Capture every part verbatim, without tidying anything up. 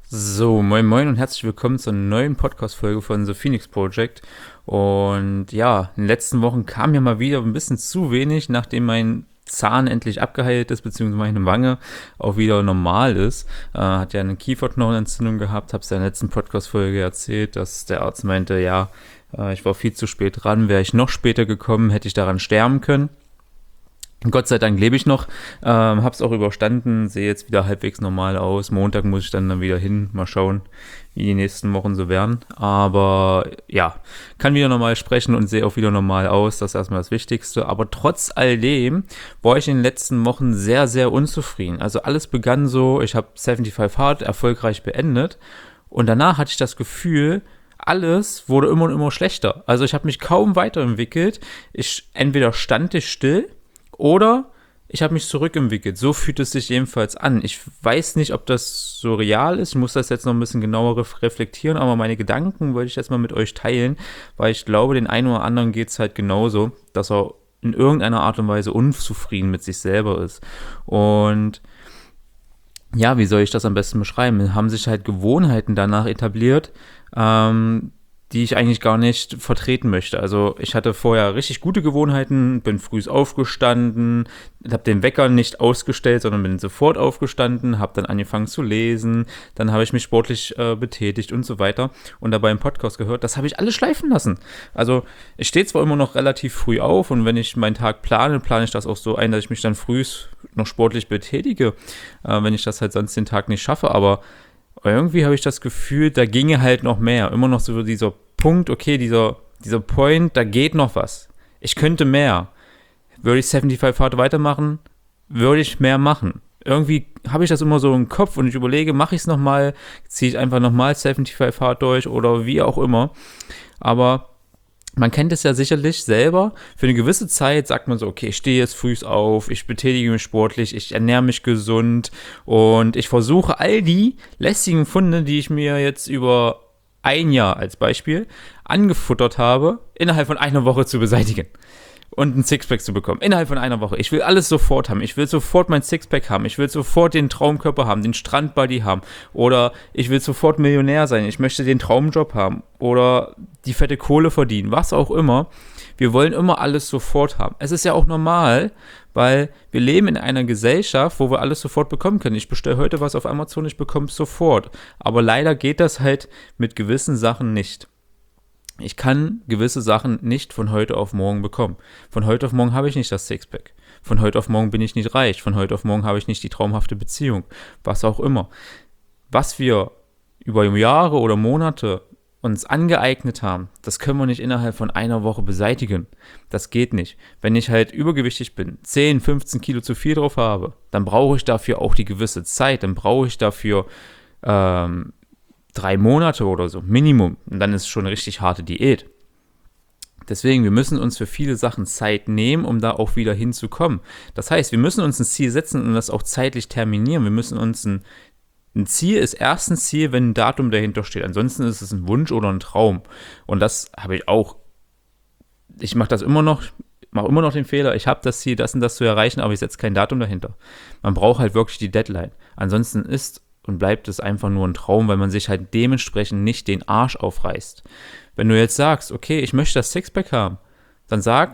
So, moin moin und herzlich willkommen zur neuen Podcast-Folge von The Phoenix Project. Und ja, in den letzten Wochen kam ja mal wieder ein bisschen zu wenig, nachdem mein Zahn endlich abgeheilt ist, beziehungsweise meine Wange auch wieder normal ist. Äh, hat ja eine Kieferknochenentzündung gehabt, habe es ja in der letzten Podcast-Folge erzählt, dass der Arzt meinte, ja, äh, ich war viel zu spät dran, wäre ich noch später gekommen, hätte ich daran sterben können. Gott sei Dank lebe ich noch, ähm, hab's auch überstanden, sehe jetzt wieder halbwegs normal aus. Montag muss ich dann, dann wieder hin, mal schauen, wie die nächsten Wochen so werden. Aber ja, kann wieder normal sprechen und sehe auch wieder normal aus, das ist erstmal das Wichtigste. Aber trotz all dem war ich in den letzten Wochen sehr, sehr unzufrieden. Also alles begann so, ich habe fünfundsiebzig Hard erfolgreich beendet und danach hatte ich das Gefühl, alles wurde immer und immer schlechter. Also ich habe mich kaum weiterentwickelt. Ich entweder stand ich still, oder ich habe mich zurückentwickelt. So fühlt es sich jedenfalls an. Ich weiß nicht, ob das so real ist. Ich muss das jetzt noch ein bisschen genauer reflektieren, aber meine Gedanken wollte ich jetzt mal mit euch teilen, weil ich glaube, den einen oder anderen geht es halt genauso, dass er in irgendeiner Art und Weise unzufrieden mit sich selber ist. Und ja, wie soll ich das am besten beschreiben? Haben sich halt Gewohnheiten danach etabliert, ähm, die ich eigentlich gar nicht vertreten möchte. Also ich hatte vorher richtig gute Gewohnheiten, bin früh aufgestanden, habe den Wecker nicht ausgestellt, sondern bin sofort aufgestanden, habe dann angefangen zu lesen, dann habe ich mich sportlich äh, betätigt und so weiter und dabei einen Podcast gehört. Das habe ich alles schleifen lassen. Also ich stehe zwar immer noch relativ früh auf und wenn ich meinen Tag plane, plane ich das auch so ein, dass ich mich dann früh noch sportlich betätige, äh, wenn ich das halt sonst den Tag nicht schaffe, aber irgendwie habe ich das Gefühl, da ginge halt noch mehr. Immer noch so dieser Punkt, okay, dieser, dieser Point, da geht noch was. Ich könnte mehr. Würde ich fünfundsiebzig Hard weitermachen, würde ich mehr machen. Irgendwie habe ich das immer so im Kopf und ich überlege, mache ich es nochmal, ziehe ich einfach nochmal fünfundsiebzig Hard durch oder wie auch immer. Aber man kennt es ja sicherlich selber. Für eine gewisse Zeit sagt man so, okay, ich stehe jetzt früh auf, ich betätige mich sportlich, ich ernähre mich gesund und ich versuche all die lästigen Funde, die ich mir jetzt über ein Jahr als Beispiel angefuttert habe, innerhalb von einer Woche zu beseitigen. Und ein Sixpack zu bekommen, innerhalb von einer Woche. Ich will alles sofort haben. Ich will sofort mein Sixpack haben. Ich will sofort den Traumkörper haben, den Strandbody haben. Oder ich will sofort Millionär sein. Ich möchte den Traumjob haben. Oder die fette Kohle verdienen. Was auch immer. Wir wollen immer alles sofort haben. Es ist ja auch normal, weil wir leben in einer Gesellschaft, wo wir alles sofort bekommen können. Ich bestelle heute was auf Amazon, ich bekomme es sofort. Aber leider geht das halt mit gewissen Sachen nicht. Ich kann gewisse Sachen nicht von heute auf morgen bekommen. Von heute auf morgen habe ich nicht das Sixpack. Von heute auf morgen bin ich nicht reich. Von heute auf morgen habe ich nicht die traumhafte Beziehung. Was auch immer. Was wir über Jahre oder Monate uns angeeignet haben, das können wir nicht innerhalb von einer Woche beseitigen. Das geht nicht. Wenn ich halt übergewichtig bin, zehn, fünfzehn Kilo zu viel drauf habe, dann brauche ich dafür auch die gewisse Zeit. Dann brauche ich dafür ähm, drei Monate oder so, Minimum. Und dann ist es schon eine richtig harte Diät. Deswegen, wir müssen uns für viele Sachen Zeit nehmen, um da auch wieder hinzukommen. Das heißt, wir müssen uns ein Ziel setzen und das auch zeitlich terminieren. Wir müssen uns ein, ein Ziel ist erst ein Ziel, wenn ein Datum dahinter steht. Ansonsten ist es ein Wunsch oder ein Traum. Und das habe ich auch. Ich mache das immer noch, mache immer noch den Fehler. Ich habe das Ziel, das und das zu erreichen, aber ich setze kein Datum dahinter. Man braucht halt wirklich die Deadline. Ansonsten ist und bleibt es einfach nur ein Traum, weil man sich halt dementsprechend nicht den Arsch aufreißt. Wenn du jetzt sagst, okay, ich möchte das Sixpack haben, dann sag,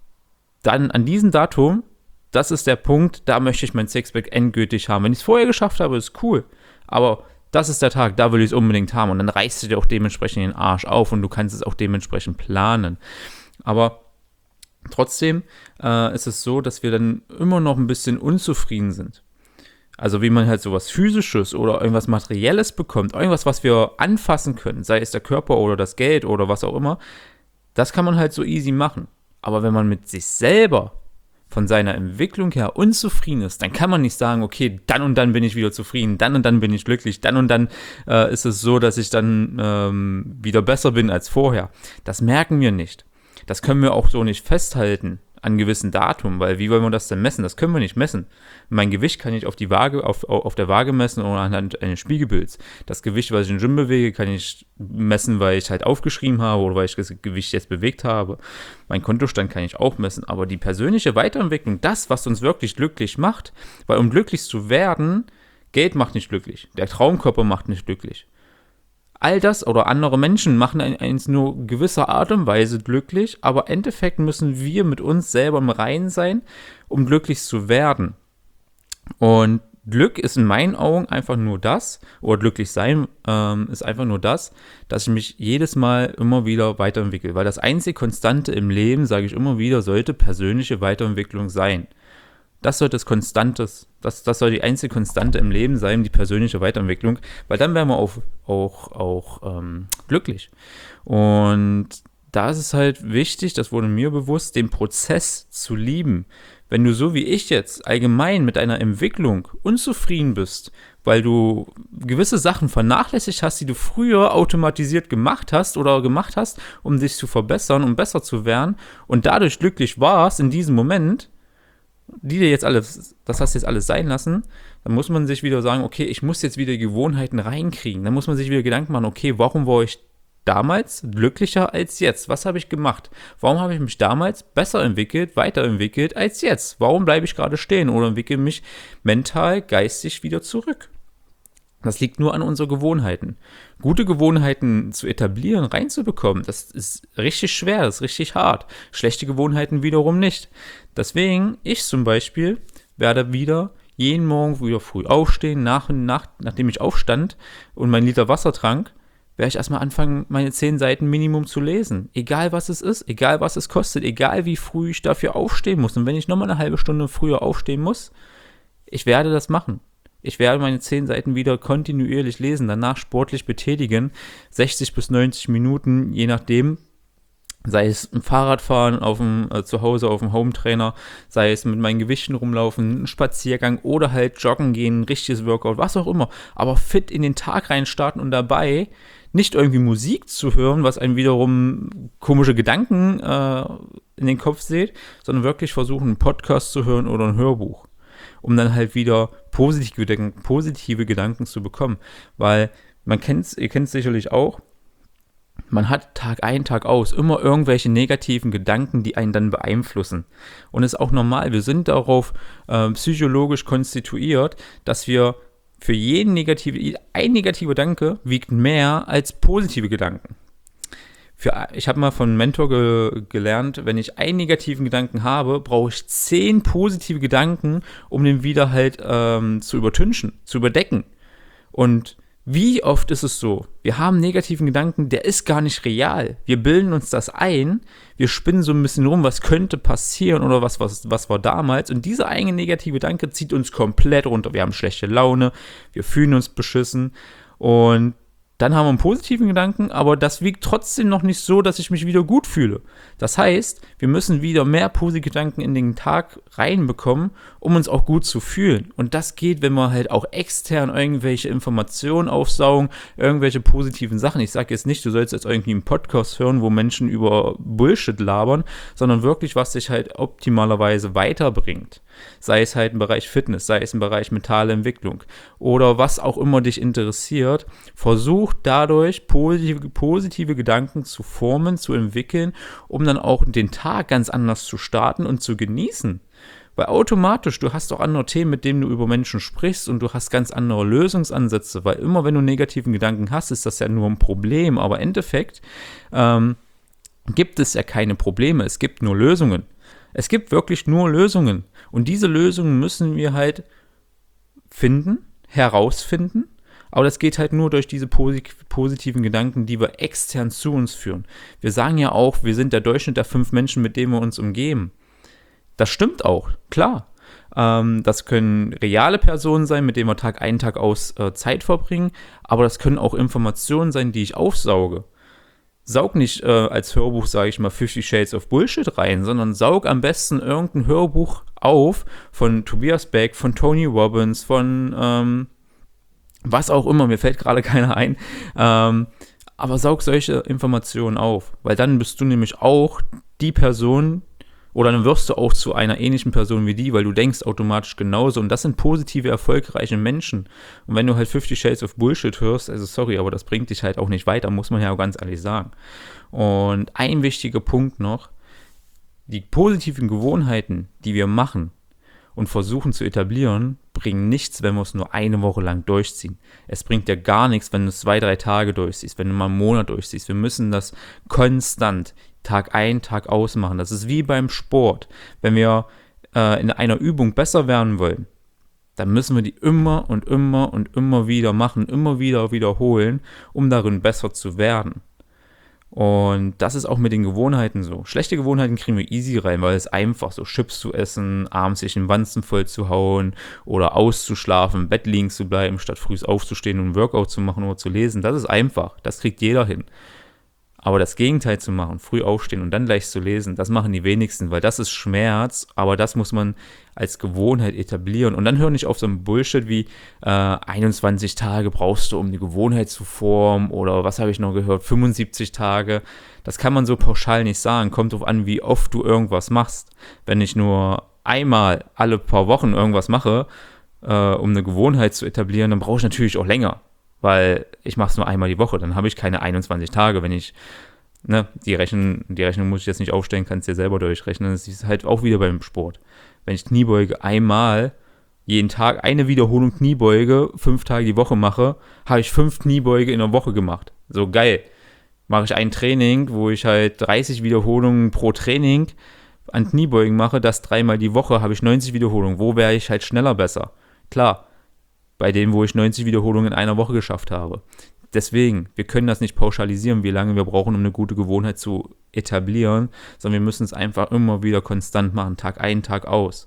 dann an diesem Datum, das ist der Punkt, da möchte ich mein Sixpack endgültig haben. Wenn ich es vorher geschafft habe, ist cool, aber das ist der Tag, da will ich es unbedingt haben und dann reißt du dir auch dementsprechend den Arsch auf und du kannst es auch dementsprechend planen. Aber trotzdem äh, ist es so, dass wir dann immer noch ein bisschen unzufrieden sind. Also wie man halt sowas Physisches oder irgendwas Materielles bekommt, irgendwas, was wir anfassen können, sei es der Körper oder das Geld oder was auch immer, das kann man halt so easy machen. Aber wenn man mit sich selber von seiner Entwicklung her unzufrieden ist, dann kann man nicht sagen, okay, dann und dann bin ich wieder zufrieden, dann und dann bin ich glücklich, dann und dann äh, ist es so, dass ich dann ähm, wieder besser bin als vorher. Das merken wir nicht. Das können wir auch so nicht festhalten an gewissen Datum, weil wie wollen wir das denn messen? Das können wir nicht messen. Mein Gewicht kann ich auf die Waage, auf, auf der Waage messen oder anhand eines Spiegelbilds. Das Gewicht, was ich im Gym bewege, kann ich messen, weil ich halt aufgeschrieben habe oder weil ich das Gewicht jetzt bewegt habe. Mein Kontostand kann ich auch messen, aber die persönliche Weiterentwicklung, das, was uns wirklich glücklich macht, weil um glücklich zu werden, Geld macht nicht glücklich. Der Traumkörper macht nicht glücklich. All das oder andere Menschen machen uns nur gewisser Art und Weise glücklich, aber im Endeffekt müssen wir mit uns selber im Reinen sein, um glücklich zu werden. Und Glück ist in meinen Augen einfach nur das, oder glücklich sein ähm, ist einfach nur das, dass ich mich jedes Mal immer wieder weiterentwickle. Weil das einzige Konstante im Leben, sage ich immer wieder, sollte persönliche Weiterentwicklung sein. Das sollte das Konstantes, das, das soll die einzige Konstante im Leben sein, die persönliche Weiterentwicklung, weil dann wären wir auch, auch, auch ähm, glücklich. Und da ist es halt wichtig, das wurde mir bewusst, den Prozess zu lieben. Wenn du so wie ich jetzt allgemein mit deiner Entwicklung unzufrieden bist, weil du gewisse Sachen vernachlässigt hast, die du früher automatisiert gemacht hast oder gemacht hast, um dich zu verbessern, um besser zu werden und dadurch glücklich warst in diesem Moment, die dir jetzt alles, das hast du jetzt alles sein lassen, dann muss man sich wieder sagen, okay, ich muss jetzt wieder Gewohnheiten reinkriegen. Dann muss man sich wieder Gedanken machen, okay, warum war ich damals glücklicher als jetzt? Was habe ich gemacht? Warum habe ich mich damals besser entwickelt, weiterentwickelt als jetzt? Warum bleibe ich gerade stehen oder entwickle mich mental, geistig wieder zurück? Das liegt nur an unseren Gewohnheiten. Gute Gewohnheiten zu etablieren, reinzubekommen, das ist richtig schwer, das ist richtig hart. Schlechte Gewohnheiten wiederum nicht. Deswegen, ich zum Beispiel, werde wieder jeden Morgen wieder früh aufstehen, nach und nach, nachdem ich aufstand und meinen Liter Wasser trank, werde ich erstmal anfangen, meine zehn Seiten Minimum zu lesen. Egal was es ist, egal was es kostet, egal wie früh ich dafür aufstehen muss. Und wenn ich nochmal eine halbe Stunde früher aufstehen muss, ich werde das machen. Ich werde meine zehn Seiten wieder kontinuierlich lesen, danach sportlich betätigen, sechzig bis neunzig Minuten, je nachdem, sei es im Fahrradfahren auf dem, äh, zu Hause auf dem Hometrainer, sei es mit meinen Gewichten rumlaufen, ein Spaziergang oder halt joggen gehen, ein richtiges Workout, was auch immer, aber fit in den Tag reinstarten und dabei nicht irgendwie Musik zu hören, was einem wiederum komische Gedanken äh, in den Kopf sieht, sondern wirklich versuchen, einen Podcast zu hören oder ein Hörbuch, um dann halt wieder positive Gedanken, positive Gedanken zu bekommen. Weil man kennt ihr kennt es sicherlich auch, man hat Tag ein, Tag aus immer irgendwelche negativen Gedanken, die einen dann beeinflussen. Und es ist auch normal, wir sind darauf äh, psychologisch konstituiert, dass wir für jeden negative, ein negativer Gedanke wiegt mehr als positive Gedanken. Für, ich habe mal von einem Mentor ge, gelernt, wenn ich einen negativen Gedanken habe, brauche ich zehn positive Gedanken, um den wieder halt ähm, zu übertünchen, zu überdecken. Und wie oft ist es so, wir haben einen negativen Gedanken, der ist gar nicht real. Wir bilden uns das ein, wir spinnen so ein bisschen rum, was könnte passieren oder was, was, was war damals. Und dieser eine negative Gedanke zieht uns komplett runter. Wir haben schlechte Laune, wir fühlen uns beschissen und dann haben wir einen positiven Gedanken, aber das wiegt trotzdem noch nicht so, dass ich mich wieder gut fühle. Das heißt, wir müssen wieder mehr positive Gedanken in den Tag reinbekommen, um uns auch gut zu fühlen. Und das geht, wenn wir halt auch extern irgendwelche Informationen aufsaugen, irgendwelche positiven Sachen. Ich sage jetzt nicht, du sollst jetzt irgendwie einen Podcast hören, wo Menschen über Bullshit labern, sondern wirklich, was dich halt optimalerweise weiterbringt. Sei es halt im Bereich Fitness, sei es im Bereich mentale Entwicklung oder was auch immer dich interessiert. Versuch dadurch positive, positive Gedanken zu formen, zu entwickeln, um dann auch den Tag ganz anders zu starten und zu genießen. Weil automatisch, du hast auch andere Themen, mit denen du über Menschen sprichst und du hast ganz andere Lösungsansätze, weil immer wenn du negativen Gedanken hast, ist das ja nur ein Problem, aber im Endeffekt ähm, gibt es ja keine Probleme, es gibt nur Lösungen. Es gibt wirklich nur Lösungen und diese Lösungen müssen wir halt finden, herausfinden, aber das geht halt nur durch diese positiven Gedanken, die wir extern zu uns führen. Wir sagen ja auch, wir sind der Durchschnitt der fünf Menschen, mit denen wir uns umgeben. Das stimmt auch, klar. Ähm, das können reale Personen sein, mit denen wir Tag ein, Tag aus äh, Zeit verbringen, aber das können auch Informationen sein, die ich aufsauge. Saug nicht äh, als Hörbuch, sage ich mal, Fifty Shades of Bullshit rein, sondern saug am besten irgendein Hörbuch auf von Tobias Beck, von Tony Robbins, von ähm, was auch immer, mir fällt gerade keiner ein, ähm, aber saug solche Informationen auf, weil dann bist du nämlich auch die Person, oder dann wirst du auch zu einer ähnlichen Person wie die, weil du denkst automatisch genauso. Und das sind positive, erfolgreiche Menschen. Und wenn du halt Fifty Shades of Bullshit hörst, also sorry, aber das bringt dich halt auch nicht weiter, muss man ja auch ganz ehrlich sagen. Und ein wichtiger Punkt noch, die positiven Gewohnheiten, die wir machen, und versuchen zu etablieren, bringen nichts, wenn wir es nur eine Woche lang durchziehen. Es bringt dir gar nichts, wenn du es zwei, drei Tage durchziehst, wenn du mal einen Monat durchziehst. Wir müssen das konstant Tag ein, Tag aus machen. Das ist wie beim Sport. Wenn wir äh, in einer Übung besser werden wollen, dann müssen wir die immer und immer und immer wieder machen, immer wieder wiederholen, um darin besser zu werden. Und das ist auch mit den Gewohnheiten so. Schlechte Gewohnheiten kriegen wir easy rein, weil es einfach so Chips zu essen, abends sich den Wanzen voll zu hauen oder auszuschlafen, im Bett liegen zu bleiben, statt früh aufzustehen und ein Workout zu machen oder zu lesen. Das ist einfach. Das kriegt jeder hin. Aber das Gegenteil zu machen, früh aufstehen und dann gleich zu lesen, das machen die wenigsten, weil das ist Schmerz, aber das muss man als Gewohnheit etablieren. Und dann hör nicht auf so einen Bullshit wie äh, einundzwanzig Tage brauchst du, um die Gewohnheit zu formen, oder was habe ich noch gehört, fünfundsiebzig Tage. Das kann man so pauschal nicht sagen, kommt drauf an, wie oft du irgendwas machst. Wenn ich nur einmal alle paar Wochen irgendwas mache, äh, um eine Gewohnheit zu etablieren, dann brauche ich natürlich auch länger. Weil ich mache es nur einmal die Woche, dann habe ich keine einundzwanzig Tage, wenn ich, ne, die, Rechnung, die Rechnung muss ich jetzt nicht aufstellen, kannst dir selber durchrechnen, das ist halt auch wieder beim Sport. Wenn ich Kniebeuge einmal jeden Tag eine Wiederholung Kniebeuge fünf Tage die Woche mache, habe ich fünf Kniebeuge in der Woche gemacht. So geil. Mache ich ein Training, wo ich halt dreißig Wiederholungen pro Training an Kniebeugen mache, das dreimal die Woche, habe ich neunzig Wiederholungen. Wo wäre ich halt schneller besser? Klar. Bei dem, wo ich neunzig Wiederholungen in einer Woche geschafft habe. Deswegen, wir können das nicht pauschalisieren, wie lange wir brauchen, um eine gute Gewohnheit zu etablieren, sondern wir müssen es einfach immer wieder konstant machen, Tag ein, Tag aus.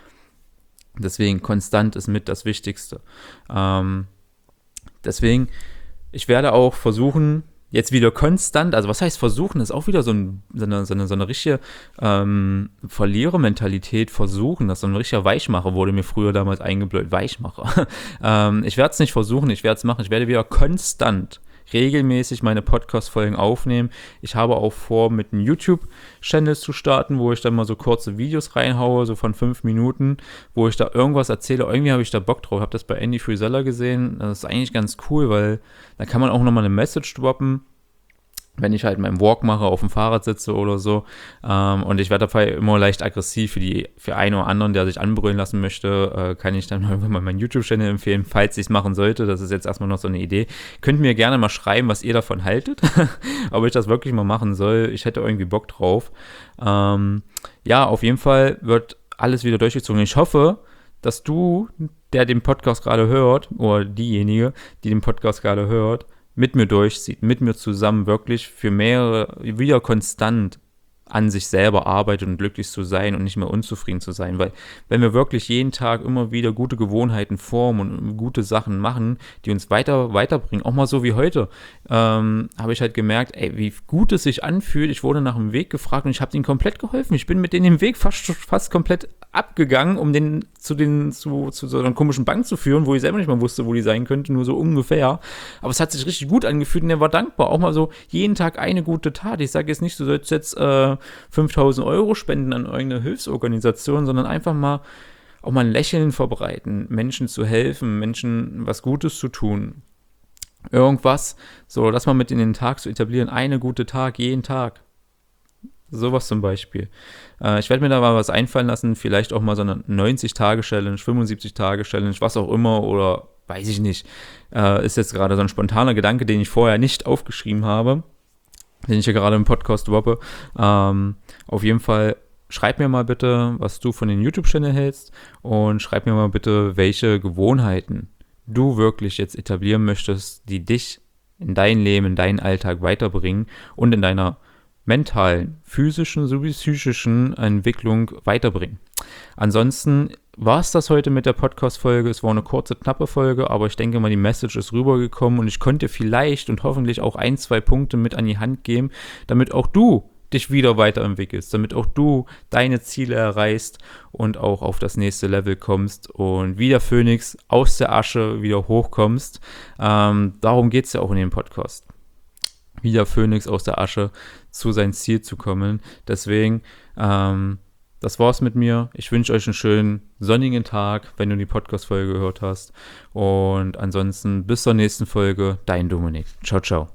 Deswegen, konstant ist mit das Wichtigste. Ähm, deswegen, ich werde auch versuchen, jetzt wieder konstant, also was heißt versuchen, das ist auch wieder so, ein, so, eine, so, eine, so eine richtige ähm, Verlierermentalität, versuchen, das ist so ein richtiger Weichmacher, wurde mir früher damals eingebläut, Weichmacher. ähm, ich werde es nicht versuchen, ich werde es machen, ich werde wieder konstant, regelmäßig meine Podcast-Folgen aufnehmen. Ich habe auch vor, mit einem YouTube-Channel zu starten, wo ich dann mal so kurze Videos reinhaue, so von fünf Minuten, wo ich da irgendwas erzähle. Irgendwie habe ich da Bock drauf. Ich habe das bei Andy Frisella gesehen. Das ist eigentlich ganz cool, weil da kann man auch nochmal eine Message droppen, wenn ich halt meinen Walk mache, auf dem Fahrrad sitze oder so. Ähm, und ich werde dabei immer leicht aggressiv. Für die für einen oder anderen, der sich anbrüllen lassen möchte, äh, kann ich dann irgendwann mal meinen YouTube-Channel empfehlen, falls ich es machen sollte. Das ist jetzt erstmal noch so eine Idee. Könnt mir gerne mal schreiben, was ihr davon haltet. Ob ich das wirklich mal machen soll. Ich hätte irgendwie Bock drauf. Ähm, ja, auf jeden Fall wird alles wieder durchgezogen. Ich hoffe, dass du, der den Podcast gerade hört, oder diejenige, die den Podcast gerade hört, mit mir durchzieht, mit mir zusammen wirklich für mehrere, wieder konstant an sich selber arbeitet und glücklich zu sein und nicht mehr unzufrieden zu sein, weil wenn wir wirklich jeden Tag immer wieder gute Gewohnheiten formen und gute Sachen machen, die uns weiter weiterbringen, auch mal so wie heute, ähm, habe ich halt gemerkt, ey, wie gut es sich anfühlt. Ich wurde nach dem Weg gefragt und ich habe denen komplett geholfen. Ich bin mit denen den Weg fast, fast komplett abgegangen, um den zu den zu, zu so einer komischen Bank zu führen, wo ich selber nicht mal wusste, wo die sein könnte, nur so ungefähr. Aber es hat sich richtig gut angefühlt und er war dankbar. Auch mal so jeden Tag eine gute Tat. Ich sage jetzt nicht, du sollst jetzt äh, fünftausend Euro spenden an irgendeine Hilfsorganisation, sondern einfach mal auch mal ein Lächeln verbreiten, Menschen zu helfen, Menschen was Gutes zu tun. Irgendwas, so das mal mit in den Tag zu etablieren, eine gute Tag, jeden Tag. Sowas zum Beispiel. Äh, ich werde mir da mal was einfallen lassen, vielleicht auch mal so eine neunzig-Tage-Challenge, fünfundsiebzig-Tage-Challenge, was auch immer, oder weiß ich nicht. Äh, ist jetzt gerade so ein spontaner Gedanke, den ich vorher nicht aufgeschrieben habe, den ich ja gerade im Podcast droppe. Ähm, auf jeden Fall, schreib mir mal bitte, was du von den YouTube-Channel hältst, und schreib mir mal bitte, welche Gewohnheiten du wirklich jetzt etablieren möchtest, die dich in dein Leben, in deinen Alltag weiterbringen und in deiner mentalen, physischen sowie psychischen Entwicklung weiterbringen. Ansonsten war es das heute mit der Podcast-Folge. Es war eine kurze, knappe Folge, aber ich denke mal, die Message ist rübergekommen und ich konnte vielleicht und hoffentlich auch ein, zwei Punkte mit an die Hand geben, damit auch du dich wieder weiterentwickelst, damit auch du deine Ziele erreichst und auch auf das nächste Level kommst und wie der Phönix aus der Asche wieder hochkommst. Ähm, darum geht es ja auch in dem Podcast. Wie der Phönix aus der Asche zu sein Ziel zu kommen. Deswegen, ähm, das war's mit mir. Ich wünsche euch einen schönen sonnigen Tag, wenn du die Podcast-Folge gehört hast. Und ansonsten bis zur nächsten Folge. Dein Dominik. Ciao, ciao.